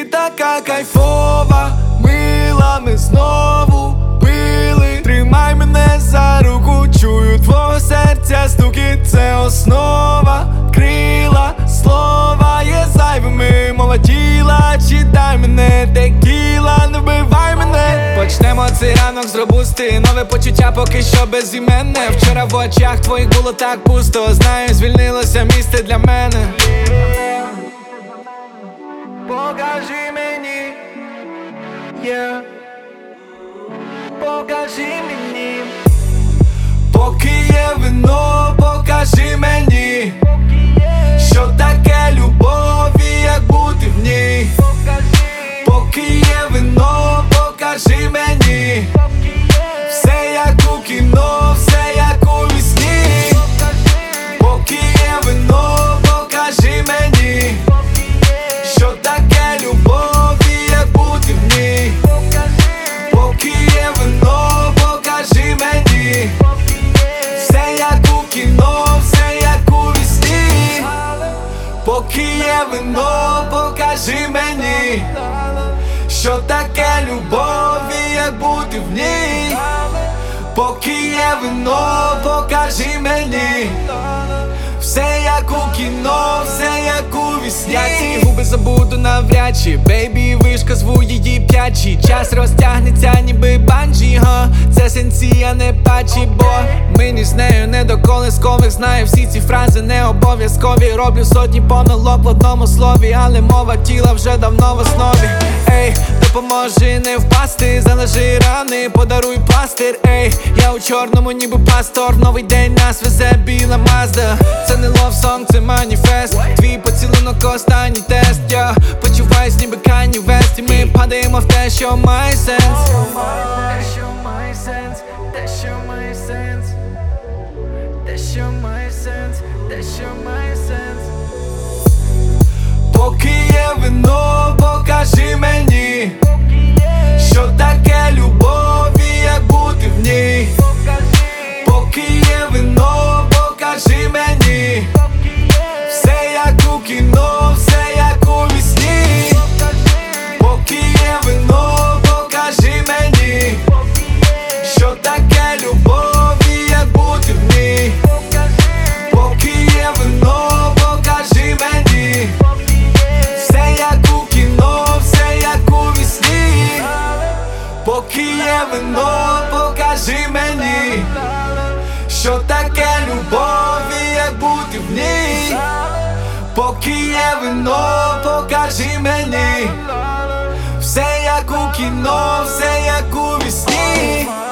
така кайфова, мила, ми знову пили. Тримай мене за руку, чую твого серця стукіт, це основа. Крила, слова є зайвими, мова тіла, читай мене, текіла, не вбивай мене. Почнемо цей ранок з робусти, нове почуття поки що безіменне. Вчора в очах твоїх було так пусто, знаю, звільнилося місце для мене. Покажи мені, yeah. Покажи мені. Поки є вино, покажи мені, що таке любов і як бути в ній. Поки є вино, покажи мені, все як у кіно, все як у вісні. Поки є вино, покажи мені, що таке любов і як бути в ній. Поки є вино, покажи мені, все як у кіно, все як у вісні. Поки є вино, покажи мені, що таке любов і як бути в ній. Поки є вино, покажи мені, все як у кіно, все як у вісні. Я ці губи забуду навряд чи, бейбі, вишка, зву її п'ячі. Час розтягнеться ніби банджі, це сенсі, а не патчі, бо мені з нею не до колискових. Знаю всі ці фрази не обов'язкові. Роблю сотні помилок в одному слові, але мова тіла вже давно в основі. Ей, допоможи не впасти, залежи рани, подаруй пластир. Ей, я у чорному ніби пастор, новий день нас везе біла Мазда. Це не love song, це маніфест, твій поцілунок останній тест. Я почуваюсь ніби Кані Вест, і ми падаємо в те, що має сенс. Те, що має сенс, те, що має сенс, те, що має сенс, те, що має сенс. Поки є вино, покажи мені, що таке любов і як бути в ній. Поки є вино, покажи мені, все як у кіно, все як у вісні. Поки є вино, покажи мені, що таке любов і як бути в ній. Поки є вино, покажи мені, все як у кіно, все як у вісні. Поки є вино, покажи мені, що таке любов і як бути в ній. Поки є вино, покажи мені, все як у кіно, все як у вісні.